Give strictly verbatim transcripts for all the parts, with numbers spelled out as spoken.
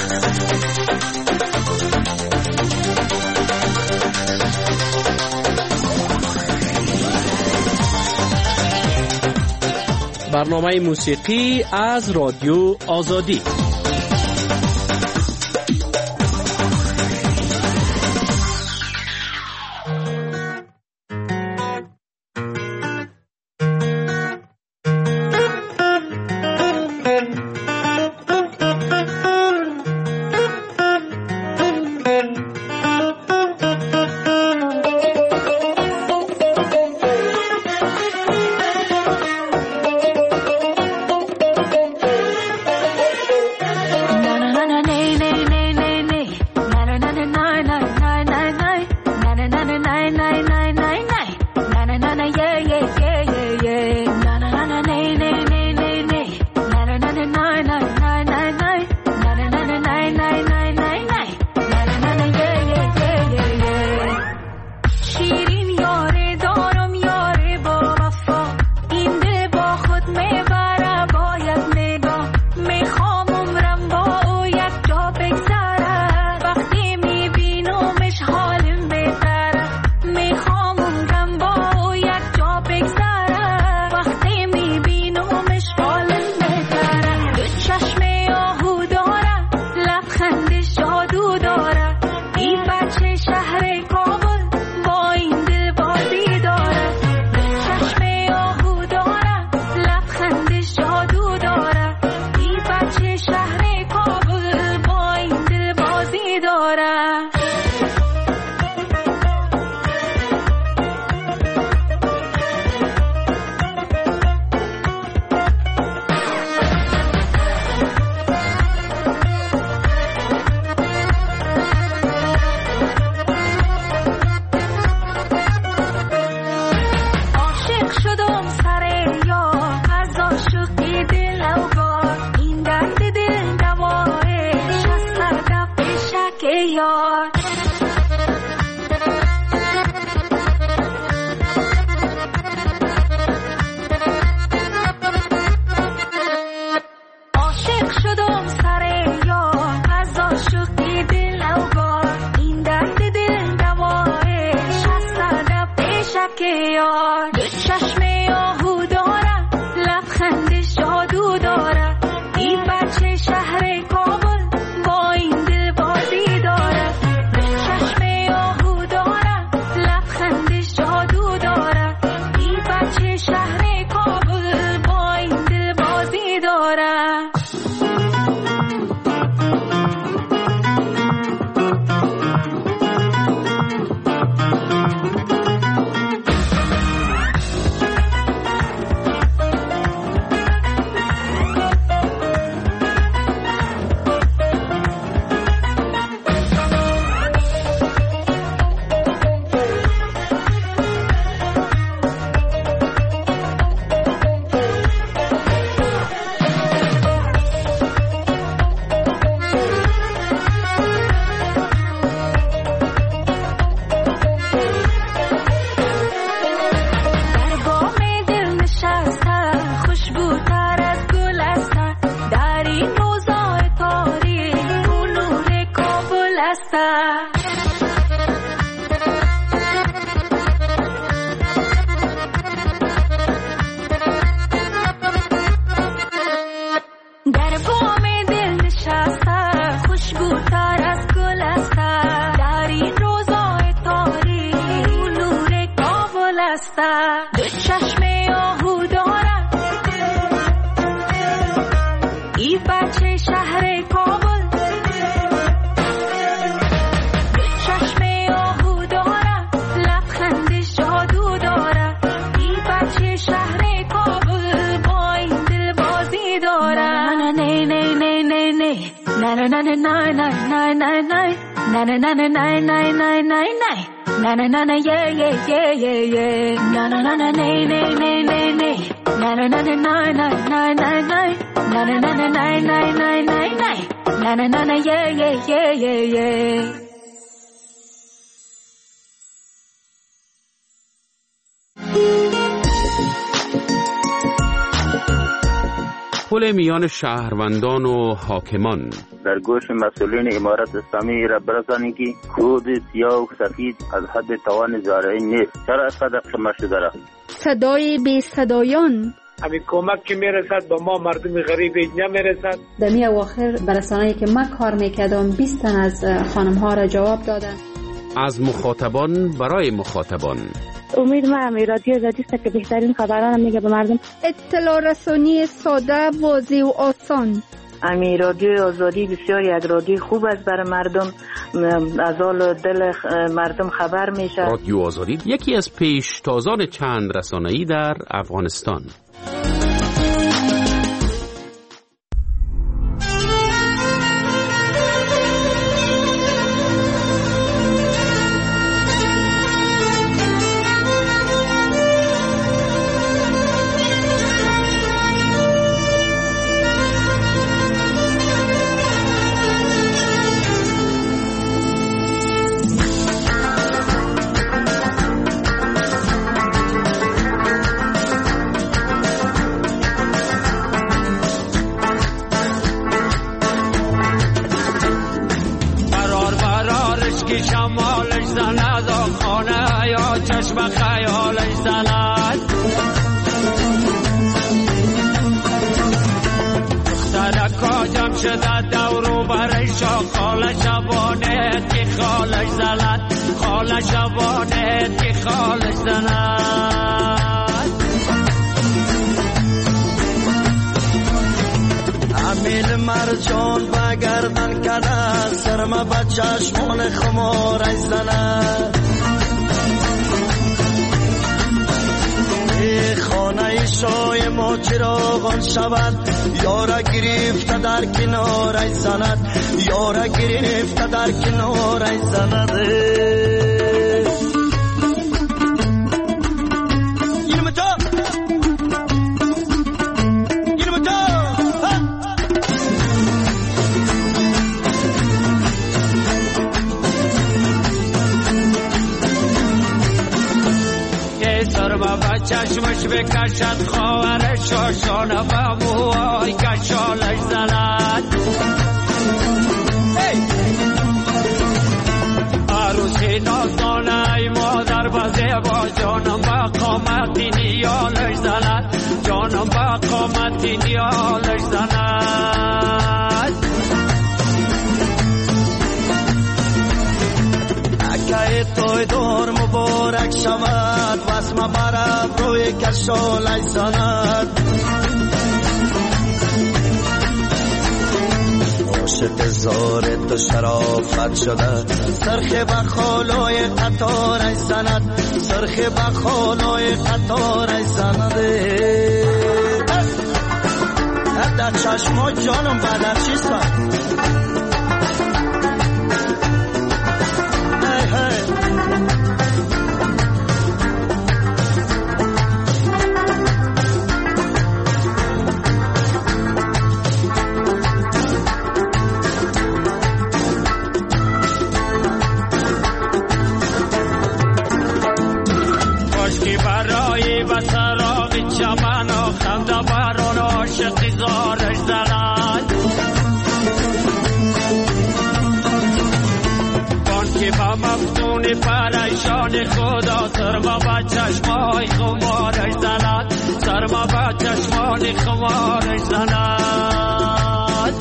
برنامه موسیقی از رادیو آزادی. پل میان شهروندان و حاکمان. در گوش مسئولین امارت اسلامی را برسانید که کود سیاه و سفید از حد توان زارعین نیست. چرا اینقدر کم شده است؟ صدای بی صدایان. همین کمک که میرسد به ما مردم غریب نمیرسد. در می اواخر برسانه‌ای که من کار میکردم بیست تن از خانم ها را جواب دادن. از مخاطبان برای مخاطبان. امید ما همی رادیو آزادی است که بهترین خبران میگه به مردم. اطلاع رسانی ساده، واضح و آسان. امی رادیو آزادی بسیار یک رادیو خوب است برای مردم، از حال دل مردم خبر میشه. رادیو آزادی یکی از پیشتازان چند رسانه‌ای در افغانستان. شمالش زند و خانه یا چشم خیالش زند. دخترکا جمع شده دورو برای خاله شبانه که خالش زند، خاله شبانه که خالش زند. امیل مرجان بگردن کنه سرما با چشمان خمارش زند. ای خانه شای ما چراغان شود، یارا گرفته در کنارش زند، یارا گرفته در کنارش زند. چشمش بکشد خواهر شاشانه و موهای کشالش زند. عروسی نازدانه ای مادر بزه با جانم با قامتی نیالش زند، جانم با قامتی نیالش زند. اکای توی دور مبارک شود، واسم براب روی کشالش زند. عاشق زار تو شرافت شده، سرخ بخالای قطارش زند، سرخ بخالای قطارش زند. در چشما جانم بدخشیست زارش زند. بانکی با مفتون پریشان خدا سرما با چشمای خمارش زند، سرما با چشمان خمارش زند.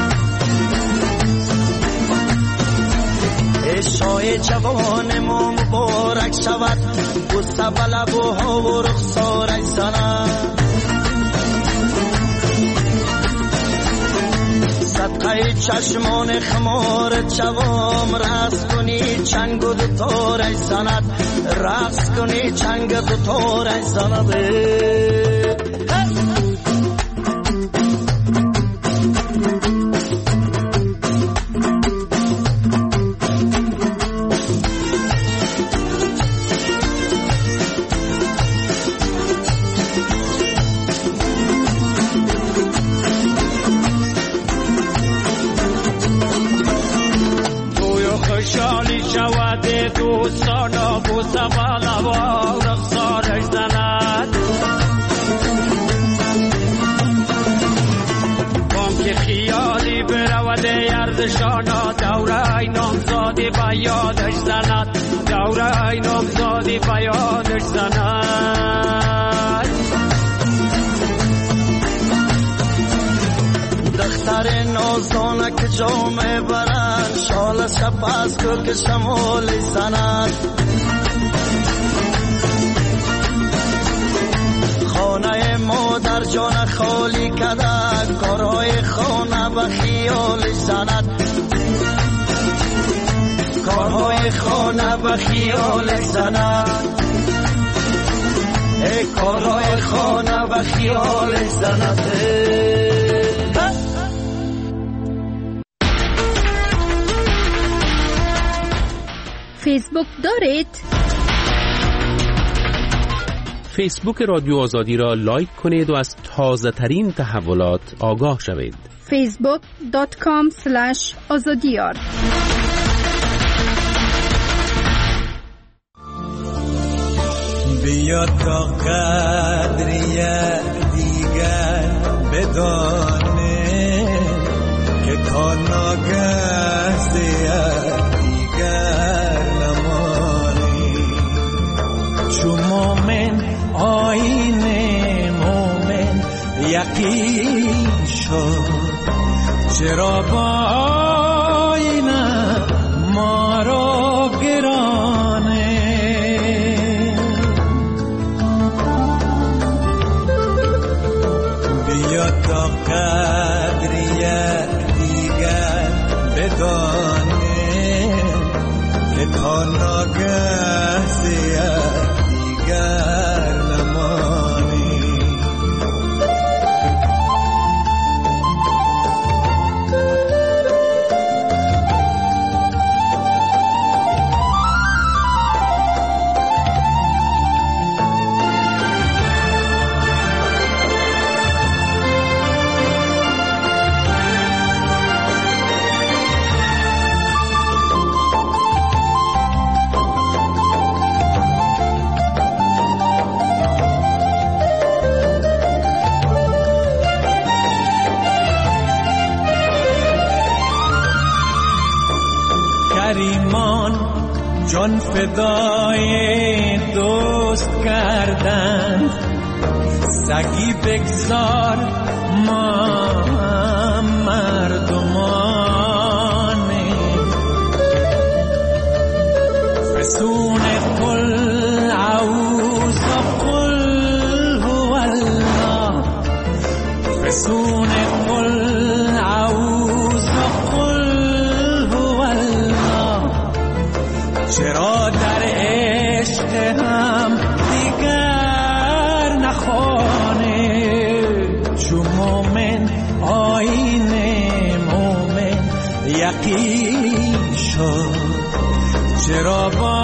شای جوان ما مبارک شود، بوسه به لبوها و رخسارش زند. صدقه چشمان خمار جوام رقص کنی چنگ و دوتارش زند، رقص کنی چنگ و دوتارش زند. دوستان و بوسه بالا و رخسارش زند. زند دوره نامزادی به یادش زند دوره نامزادی به یادش زند دختر نازانک جامه برند شال شب از تو که شمال زند خانه مادر جان خالی کده کارهای خانه به خیالش زند کارهای خانه به خیالش زند ای کارهای خانه به خیالش زند فیسبوک دارید؟ فیسبوک رادیو آزادی را لایک کنید و از تازه ترین تحولات آگاه شوید. فیسبوک دات کام اسلش آزادیار. بیا تا قدریه دیگر بدانه که تا ناگه دیگر نمانی چون مومن آین مومن یقین شد چرا با آینه ما را گرانه بیا تا قدریه دیگر بدانه که تا ناگه دیگر نمانی جان فدای دوست کردن سگی بگذار ما مردمانه فسون قل عوض قل هو الله فسون قل عوض قل هو الله چرا در عشق هم دیگر نخوانه چون مومن آین مومن یقین شد چرا با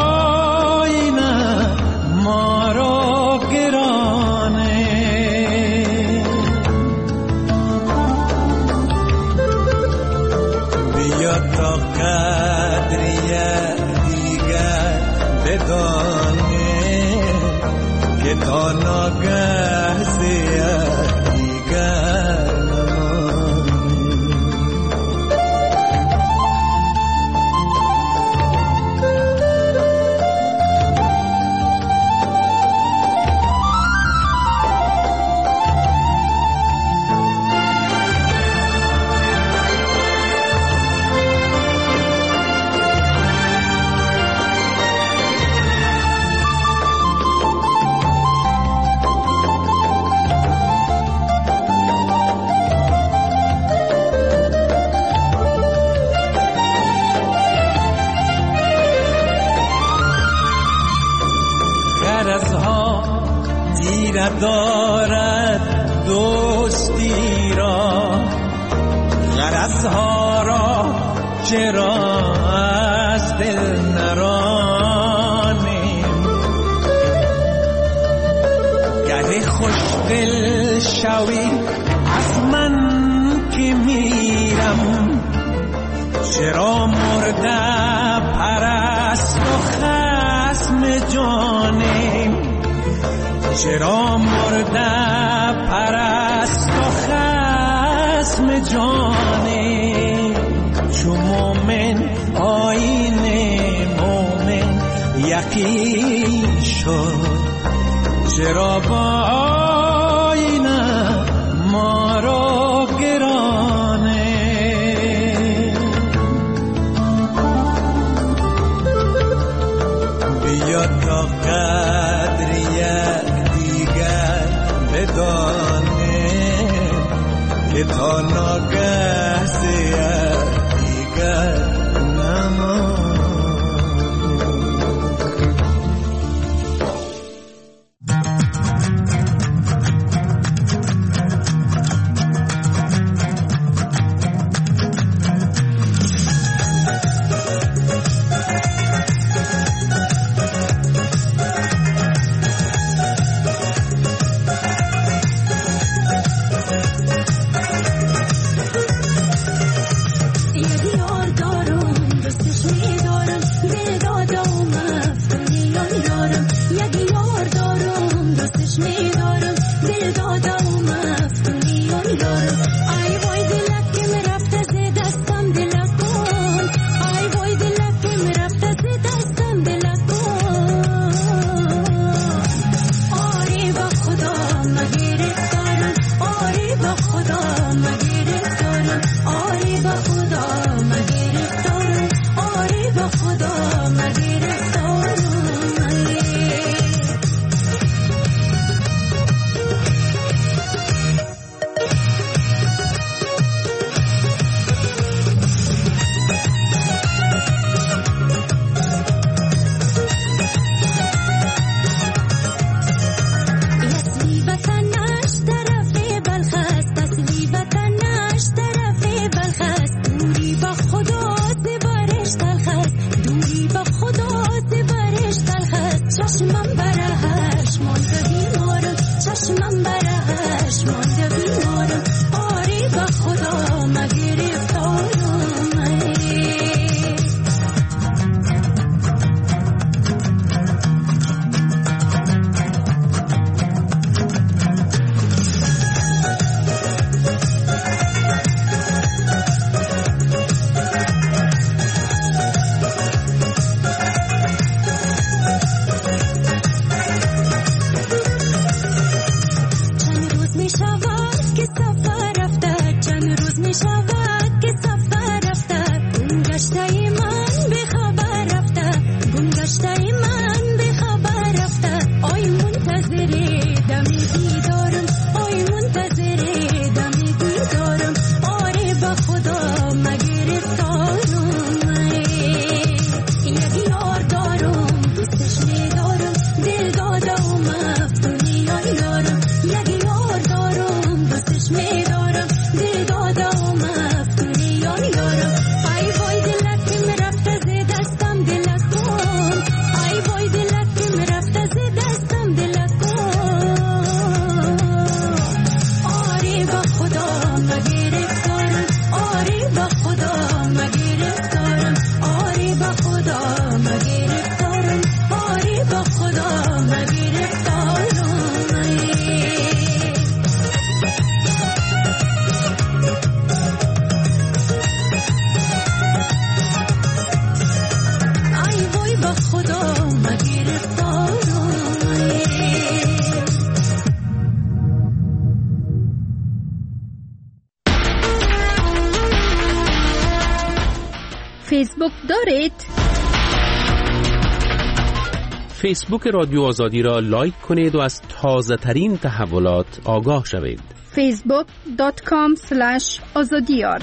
آینه ما را گرانه بیا تا قدریه بدانه که تا ناگه دیگر دارد دوستی را غرضها را چرا از دل نرانیم گه خوش دل شوی از من که میرم چرا مرده پرست و خصم جانیم چرا مرده پرست و خصم جانیم چون مومن آیین مومن یقین شد، چرا با آینه ما را گرانه. بیا تا قدر یک دیگر بدانه که تا ناگه زیر دیگر نمان. فیسبوک دارید؟ فیسبوک رادیو آزادی را لایک کنید و از تازه ترین تحولات آگاه شوید. فیسبوک دات کام اسلش آزادیار.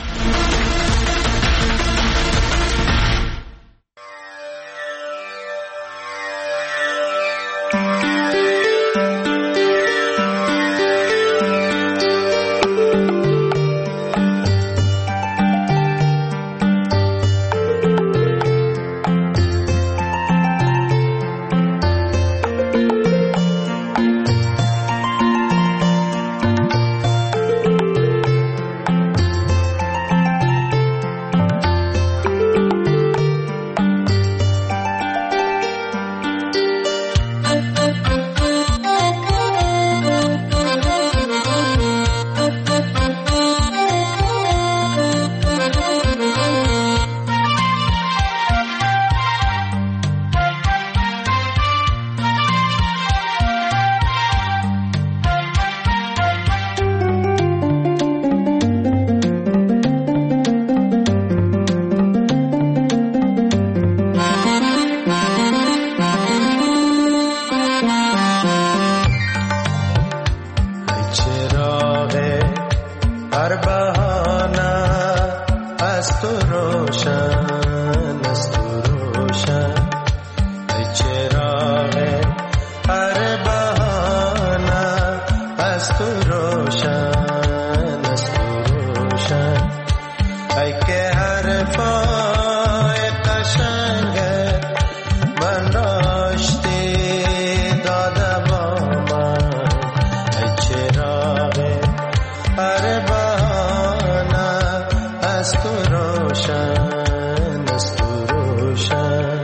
روشن است تو روشن ای چراغ هر بهانه است تو روشن است تو روشن ای که حرفای قشنگه من راشتی داده با من ای چراغ هر بهانه است تو روشن است تو روشن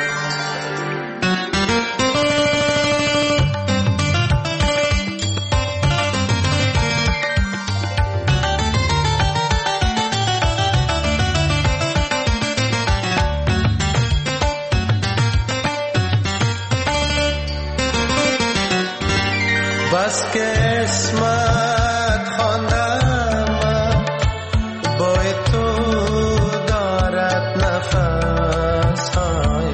بس که اسمت خواندم بوی تو دارد نفس های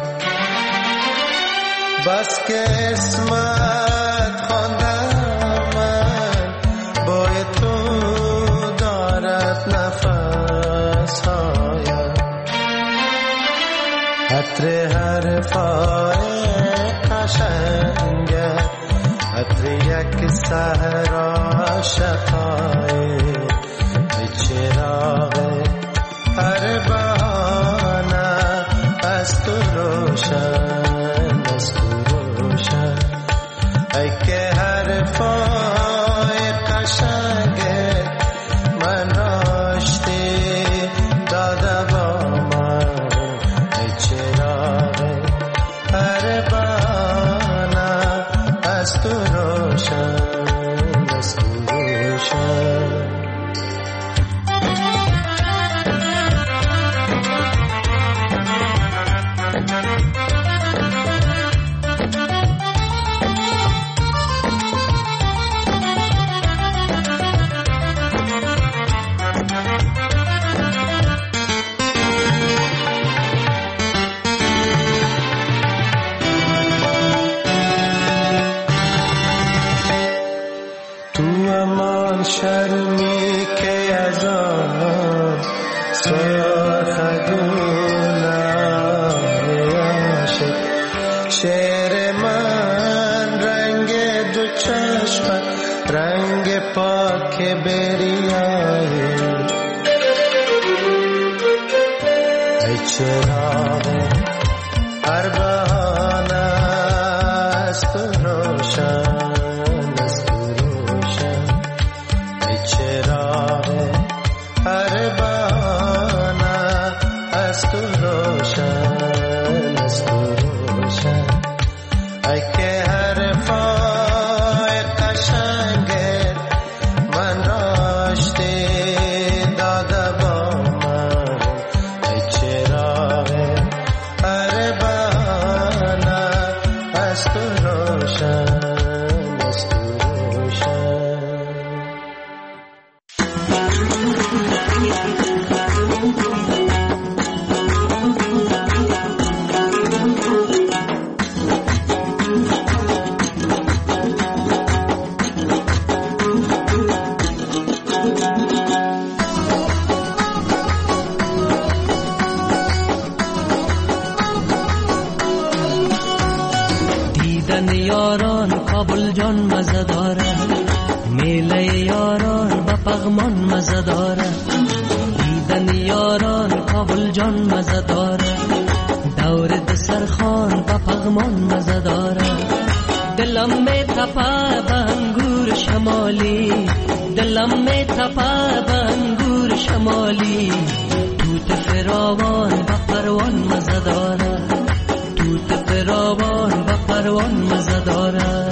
بس که اسمت خواندم بوی تو دارد نفس های عطر حرفای قشنگه عطر یک صحرا شقای ای چراغ هر بهانه است تو روشن است تو روشن ای که حرفای قشنگه من راشتی داده با من ای چراغ هر بهانه است تو روشن است تو روشن شرمی که از آن سیار خگونه عاشق شعر من رنگ دو چشمت رنگ پاک بریایی ای چراغ هر بهانه است تو روشن است تو روشن چراغ هر بهانه است تو روشن است تو روشن ای که حرفای قشنگه من راشتی داده با من ای چراغ هر بهانه است تو روشن است تو روشن دیدن یاران کابل جان مزه داره میله یاران با پغمان مزه داره دیدن یاران کابل جان مزه داره دور دسترخوان با پغمان مزه داره دلم می تپه به انگور شمالی دلم می تپه به انگور شمالی توت فراوان با پروان مزه داره توت فراوان با پروان مزه داره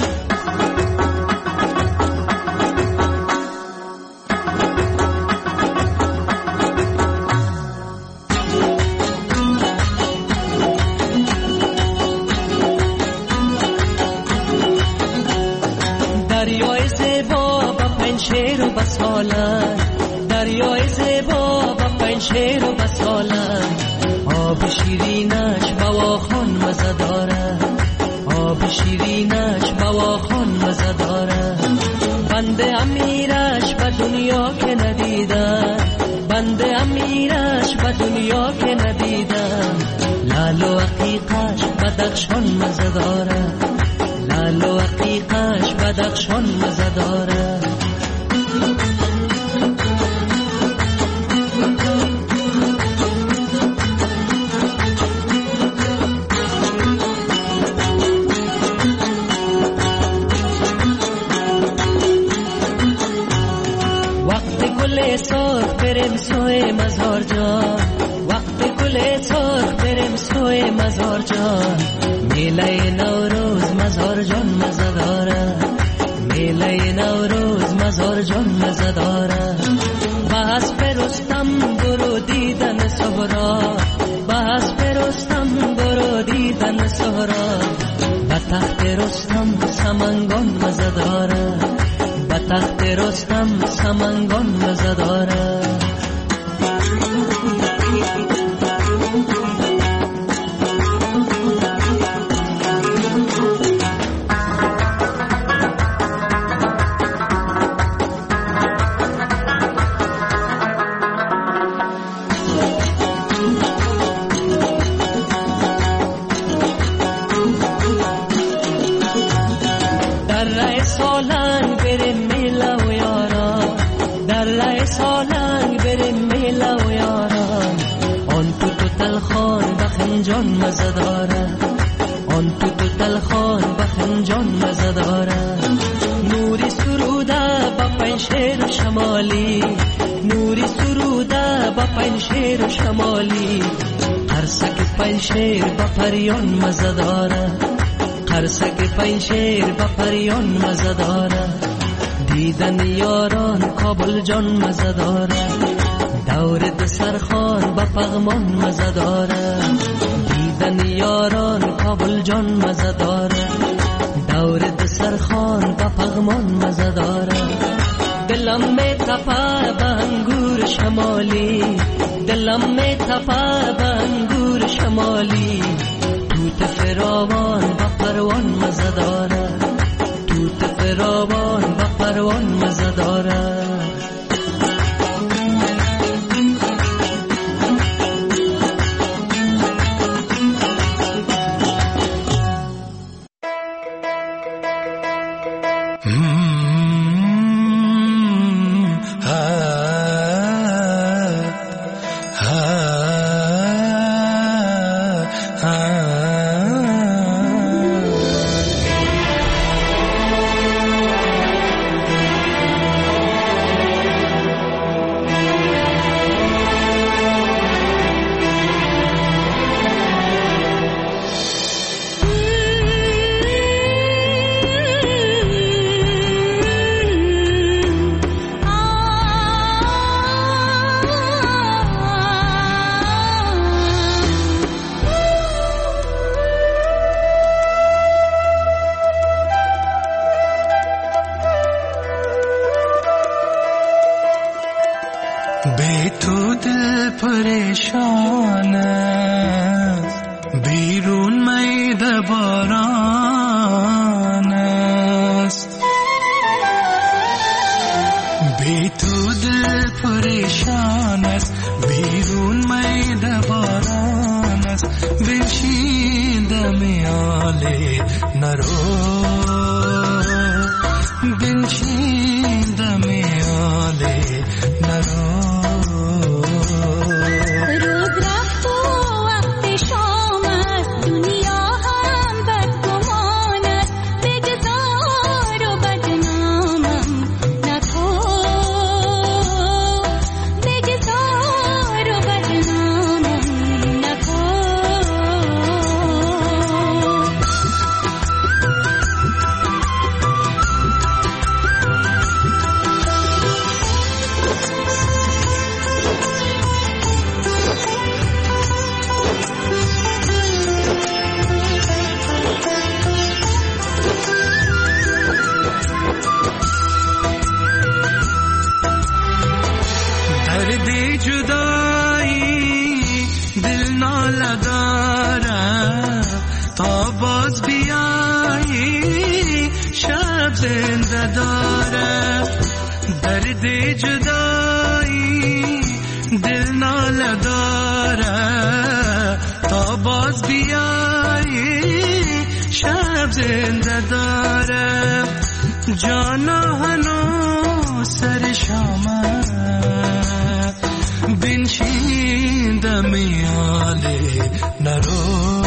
دریای زیبا با پنشیر و بسالن دریای زیبا با پنشیر و بسالن آب شیرینش بواخان مزه داره آب شیرینش بواخان مزه داره بنده امیرش به دنیا که ندیدن بنده امیرش به دنیا که ندیدم. لال و عقیقش بدخشان مزه داره، لال و عقیقش بدخشان مزه داره. سرخ بریم سوی مزار جان، وقت گل سرخ بریم سوی مزار جان. میله نوروز مزار جان مزه داره، میله نوروز مزار جان مزه داره. بس برستم برو دیدن سهرا، بس برستم برو دیدن سهرا. به تخت رستم سمنگان مزه داره، به تخت رستم سمنگان مزه داره. جان مزه داره، آن تو تو تلخان بخن جان مزه داره. نوری سروده با پنشیر شمالی، نوری سروده با پنشیر شمالی. قرصک پنشیر با پریان مزه داره، قرصک پنشیر با پریان مزه داره. دیدن یاران کابل جان مزه داره، دور دسرخان با پغمان مزه داره. دیدن یاران کابل جان مزه داره، دور دسرخان با پغمان مزه داره. دلم می تپه به انگور شمالی، دلم می تپه به انگور شمالی. توت فراوان با پروان مزه داره، توت فراوان با پروان مزه داره. जुदाई दिल ना लगा باز بیایی شب زنده دارم جانا هنوز سر شامه بنشین دم یاله نرو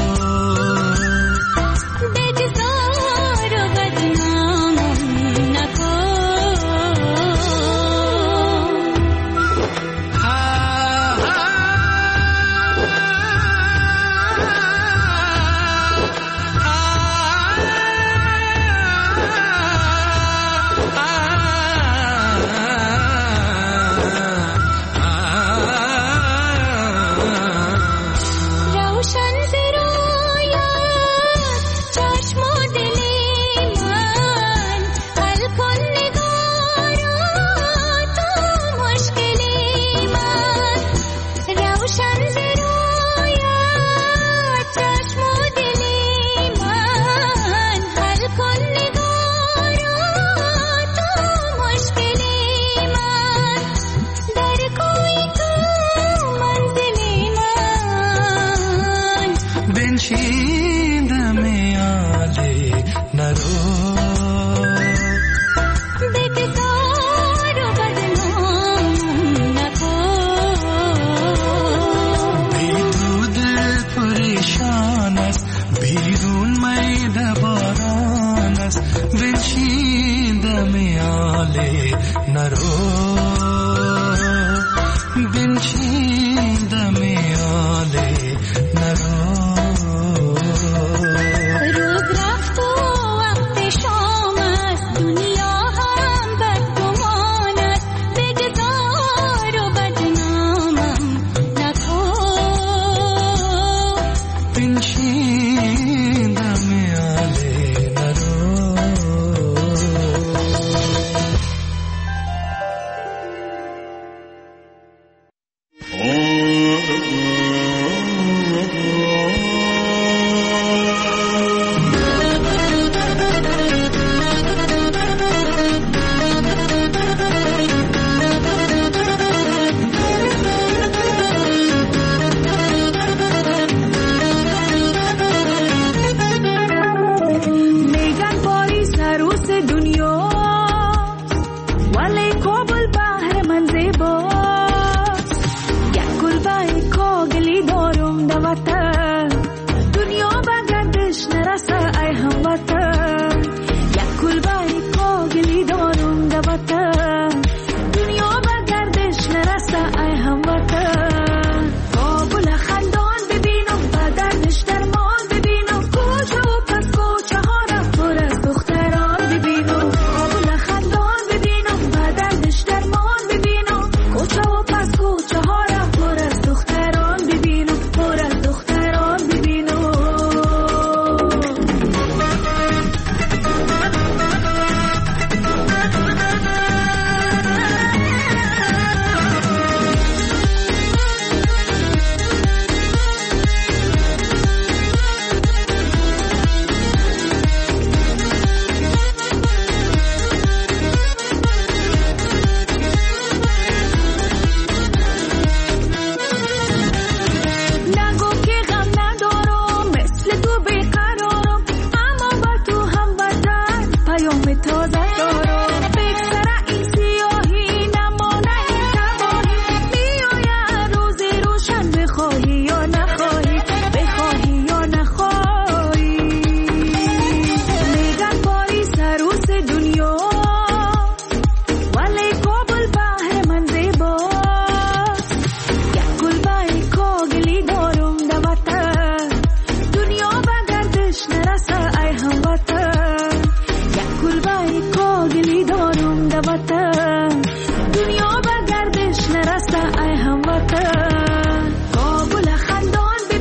دنیا بگردش نرسته ای هموطن کابل خندان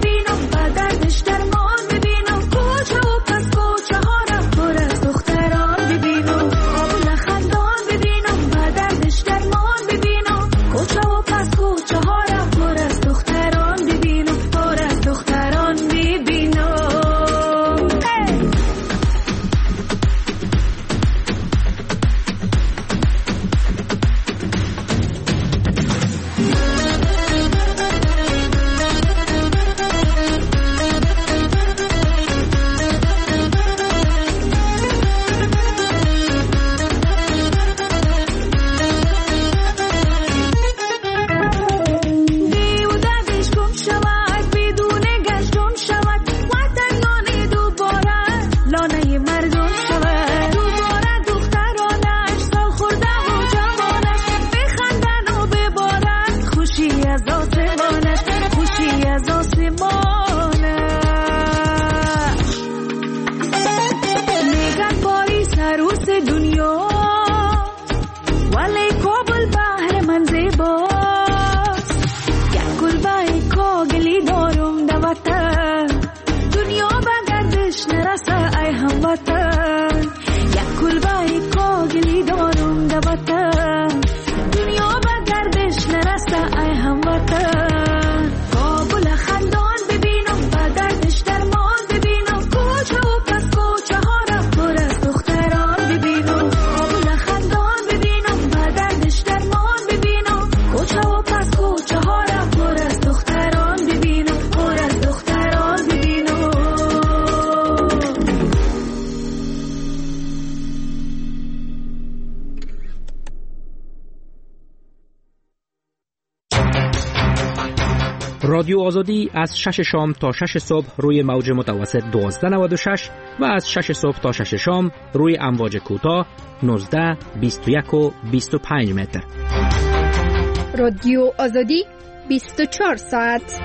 وطن دنیا به گردش نرسه ای هموطن یک کلبه کاغلی دارم در وطن دنیا به گردش نرسه ای هموطن کابل خندان ببینم به گردش درمان ببینم کوچه و پس کوچه ها را پر از دختران ببینم کابل خندان ببینم به گردش درمان ببینم کوچه و پس کوچه ها را پر از دختران ببینم پر از دختران ببینم. رادیو آزادی از شش شام تا شش صبح روی موج متوسط دوازده نود و شش و از شش صبح تا شش شام روی امواج کوتاه نوزده بیست و یک و بیست و پنج متر. رادیو آزادی بیست و چهار ساعت.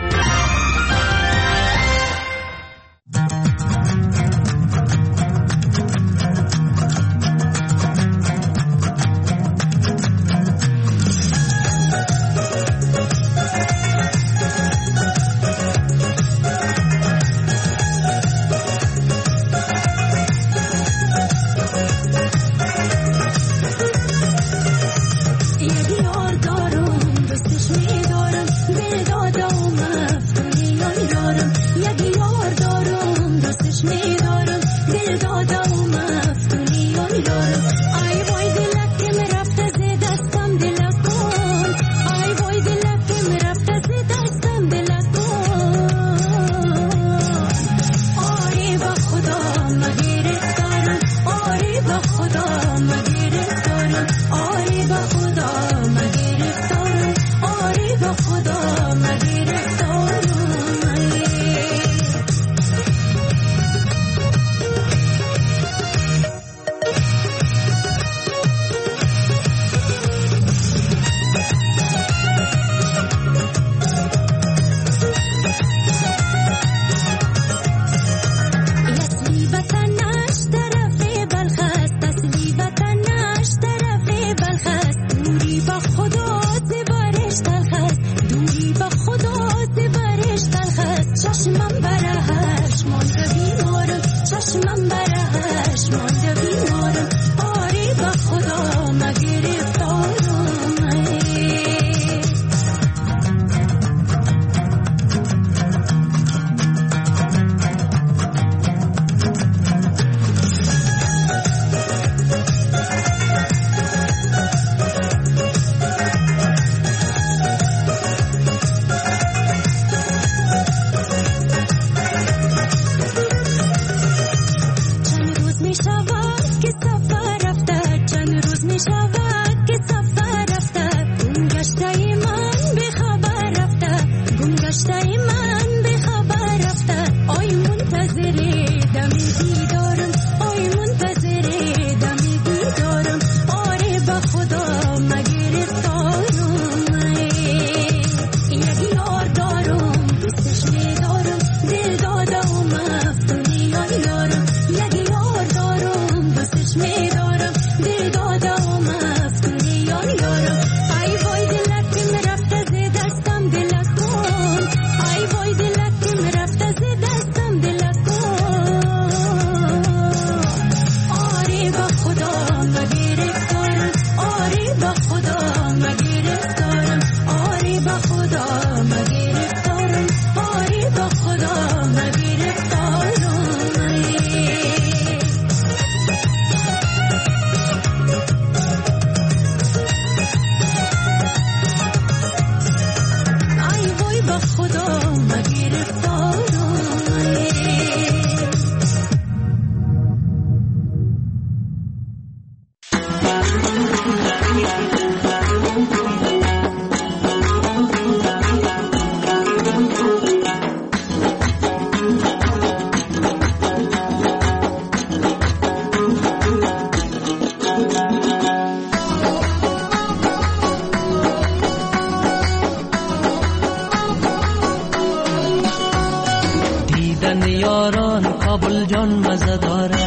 کابل جان مزه داره،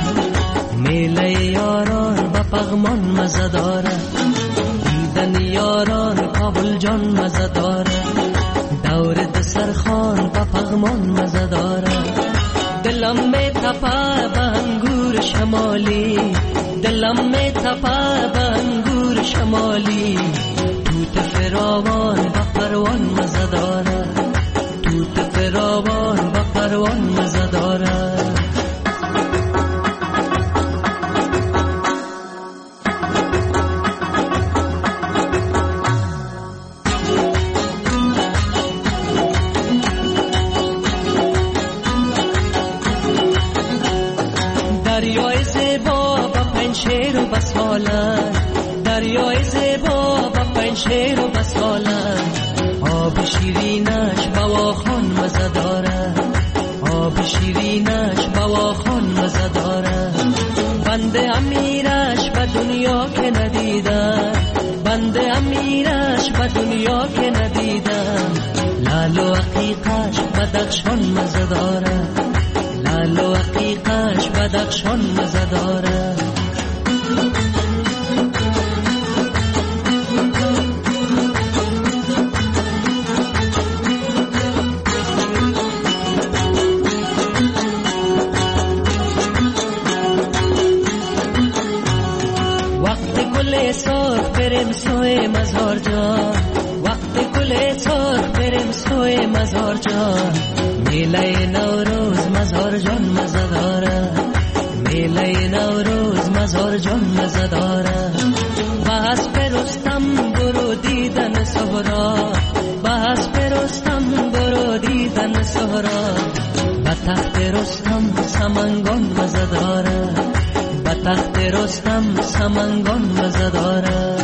میله یاران با پغمان مزه داره، دیدن یاران کابل جان مزه داره، دور دسر خان با پغمان مزه دلم می تپه به انگور شمالی، دلم می تپه به انگور شمالی. توت فراوان به پروان مزه داره، توت فراوان به پروان مزه داره. دریای زیبا با پنشیر و بسالن، دریای زیبا با پنشیر و بسالن. آب شیرینش بواخان مزه داره، آب شیرینش بواخان مزه داره. بنده امیرش به دنیا که ندیدم، بنده امیرش به دنیا که ندیدم. لال و عقیقش بدخشان مزه داره، لال و عقیقش بدخشان مزه داره. وقت گل سرخ بریم سوی مزار جان، وقت گل سرخ بریم سوی مزار جان. میله نوروز مزار جان مزه داره، میله نوروز مزار جان مزه داره. بس پرستم برو دیدن سهرا، بس پرستم برو دیدن سهرا. به تخت رستم سمنگان مزه داره، به تخت رستم سمنگان مزه داره.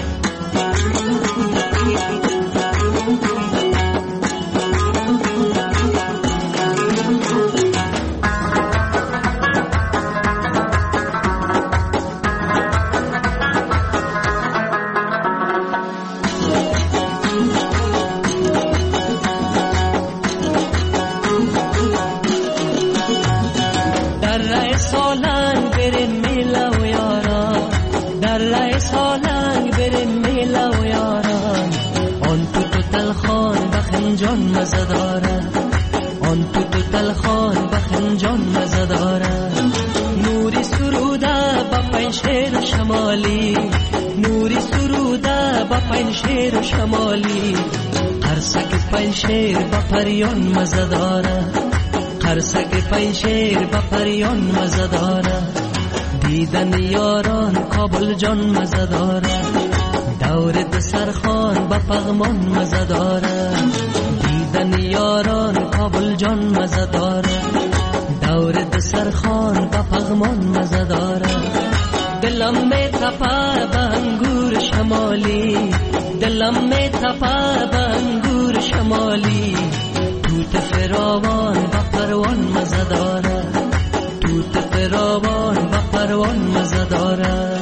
جان مزه داره، آن تو تو تلخان بخن جان مزه داره. نوری سروده با پنشیر شمالی، نوری سروده با پنشیر شمالی. قرصک پنشیر با پریان مزه داره، قرصک پنشیر با پریان مزه داره. دیدن یاران کابل جان مزه داره، دور دسرخان با پغمان مزه داره. دیدن یاران کابل جان مزه داره، دور دسرخان با پغمان مزه داره. دلم می تپه به انگور شمالی، دلم می تپه به انگور شمالی. توت فراوان با پروان مزه داره، توت فراوان با پروان مزه داره.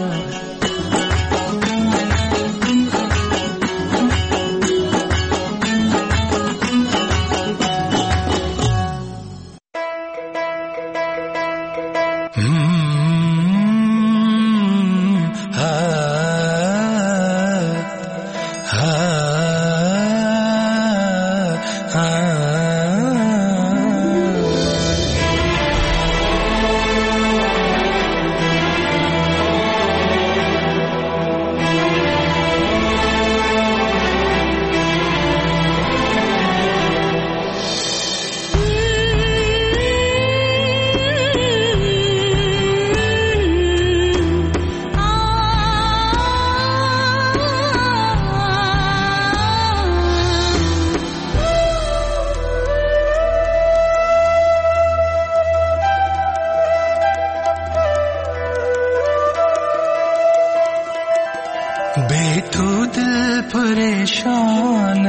बे तो दिल परेशान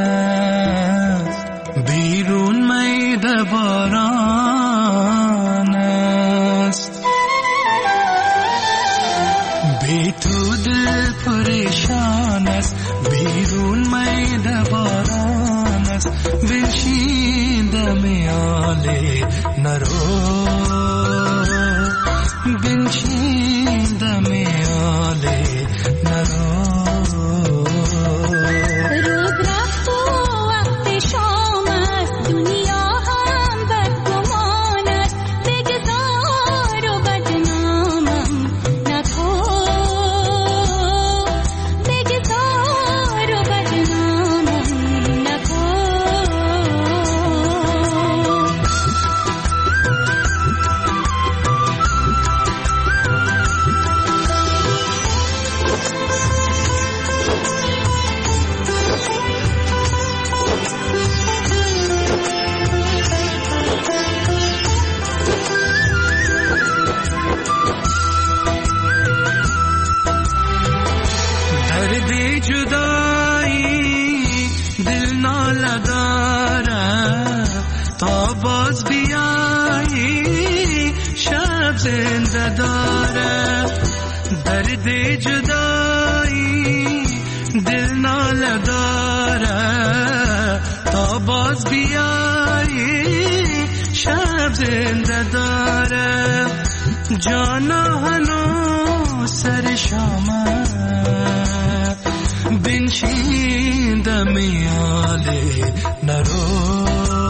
بیرون میده باران است بی تو دل پریشان است بیرون میده باران است بنشینده میاله نرو بنشینده میاله نرو دنیا هم بدگمان است تا باز بیایی شب زنده داره درد جدایی دل ناله داره تا باز بیایی شب زنده داره جانا هنو سر شامه بنشین دمیاله نرو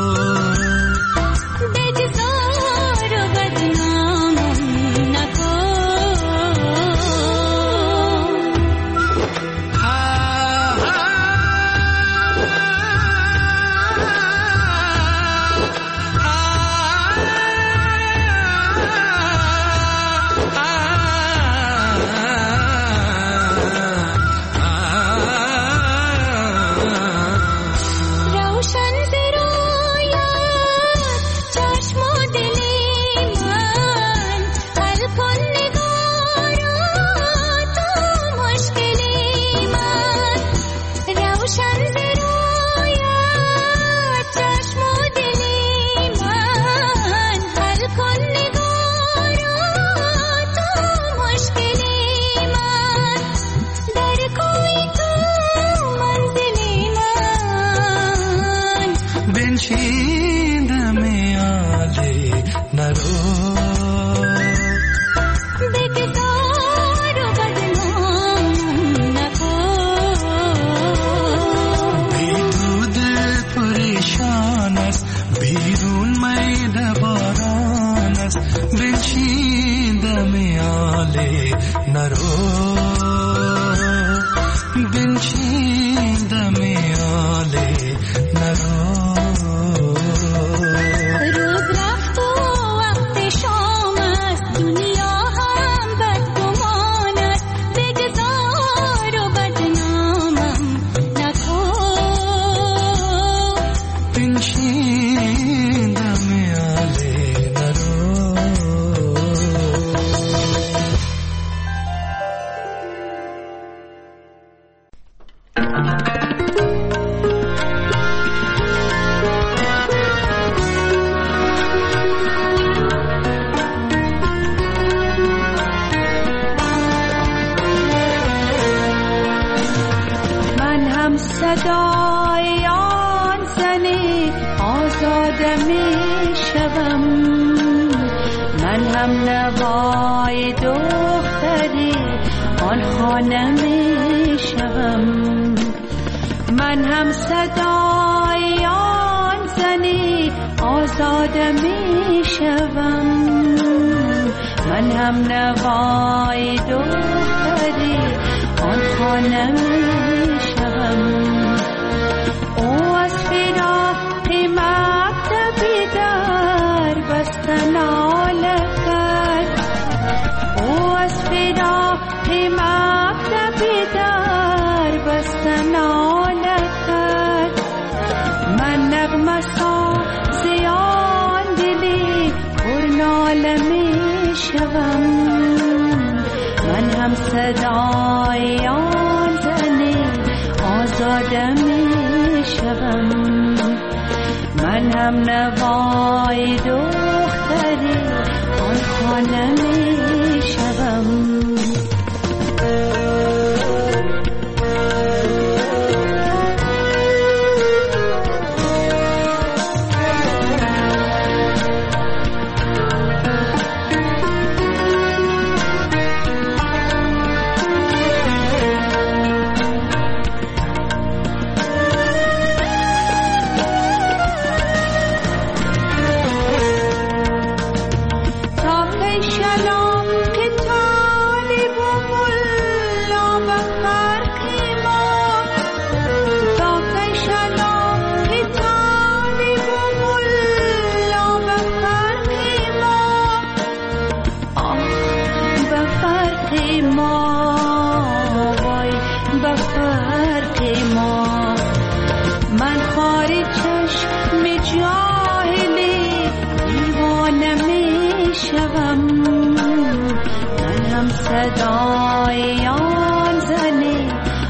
صدایان زنی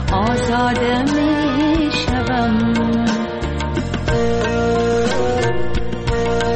آزاده می شوم.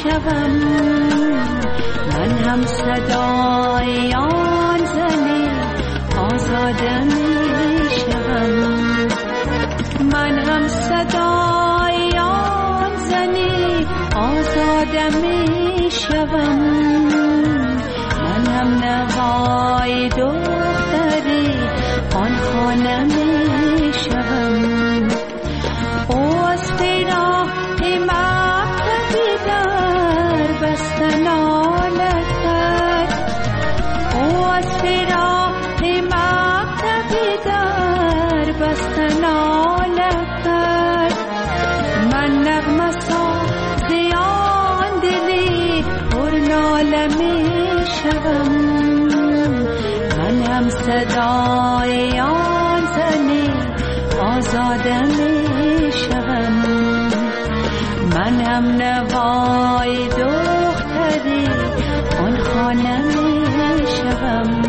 شوم من هم صدای آن زن آزاده می شوم من هم صدای آن زن آزاده می شوم من هم نوای دختری آن خانه می شوم او از پیراه مکتبی در بستن آلت کرد او از پیراه مکتبی در بستن آلت کرد من نغمه سازی آن دلی پر ناله می شوم من هم صدای آن زن آزاده می شوم من هم نوای دختری آن خانه می شوم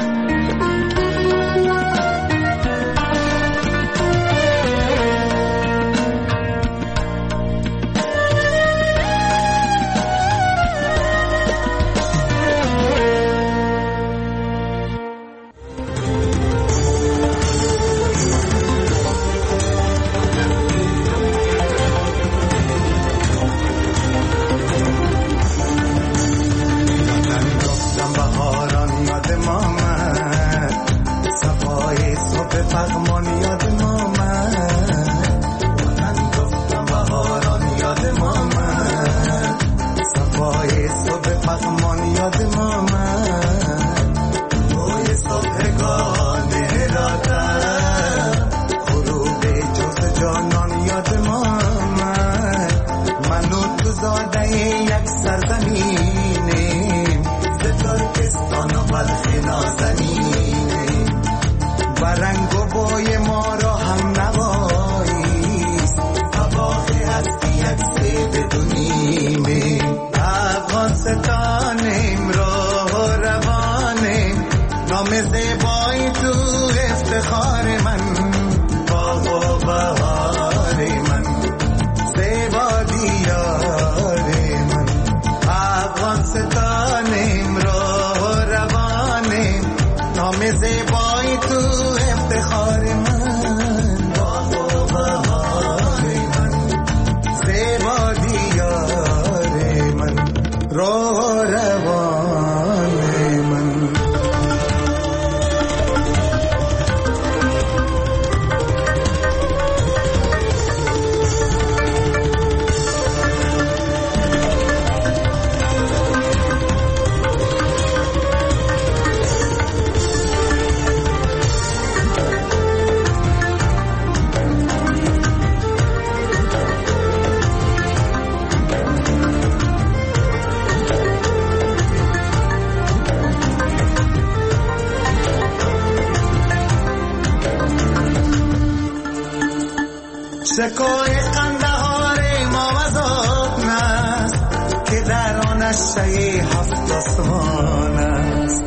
شکوه قندهار ما وزاد است که در آن شی هفت آسمان است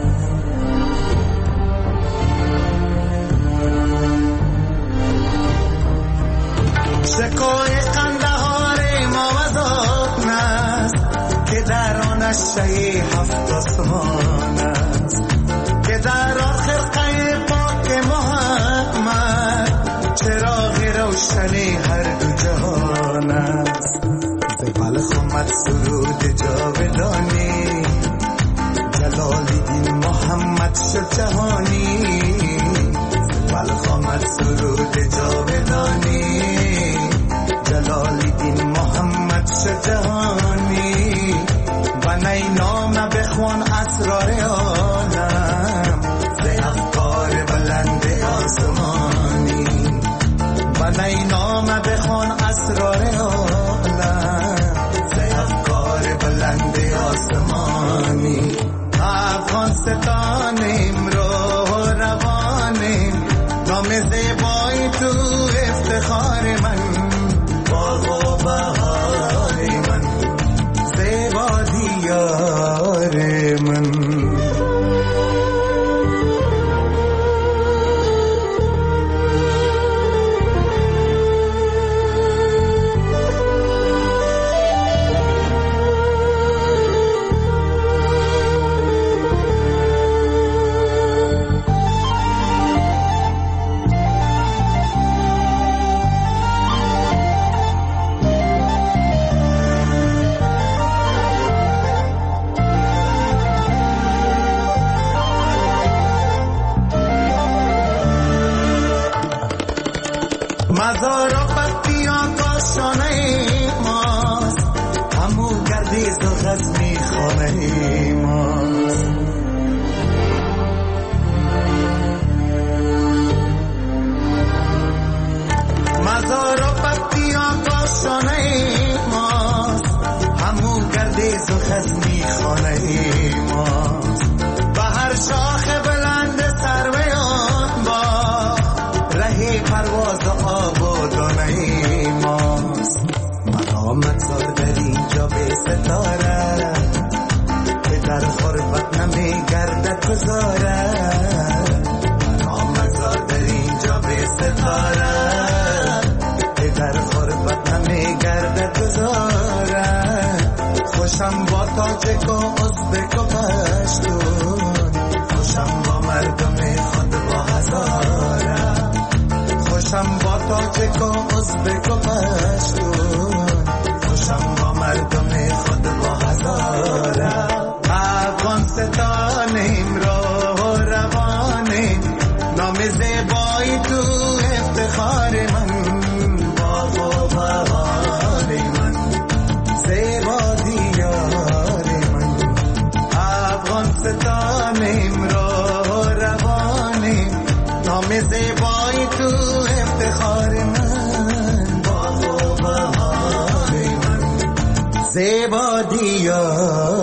شکوه قندهار ما وزاد است که در آن شی هفت آسمان است که در آخر قی پاک محمد چراغ روشنی هر دو جهان است ز بلخ آمد سرود جاودانی جلال دین محمد شد جهانی ز بلخ آمد سرود جاودانی جلال دین محمد شد جهانی و نی نام بخوان اسرار عالم ز افکار بلند آسمانی و نی نام بخوان اسرار عالم ز افکار بلند آسمانی افغانستانیم رو روانیم نام زیبای تو افتخار من باغ و بهار من زیبا دیار من مزار و پتیان کاشانه ماست، همو گردیز و غزمی خانه ماست. مزار و پتیان کاشانه ماست، همو گردیز و غزمی خانه ماست. و هر شاخ بلند سروی آن با رهی پرواز و آب و دانه ماست. من مزار در اینجا به ستاره، که در خربت نمی گردد گذاره. من مزار در اینجا به ستاره، که در خربت نمی گردد گذاره. خوشم با تاجک و ازبک و پشتون، خوشم با مردم خود با هزاره. خوشم با تاجک و ازبک و پشتون، خوشم با مردم خود با هزاره. افغانستانیم راه و روانیم، نام زیبایی تو افتخار من. باغ و بهار من، زیبا دیار من. افغانستانیم راه و روانیم، نام زیبایی تو افتخار من. باغ و بهار من، زیبا دیار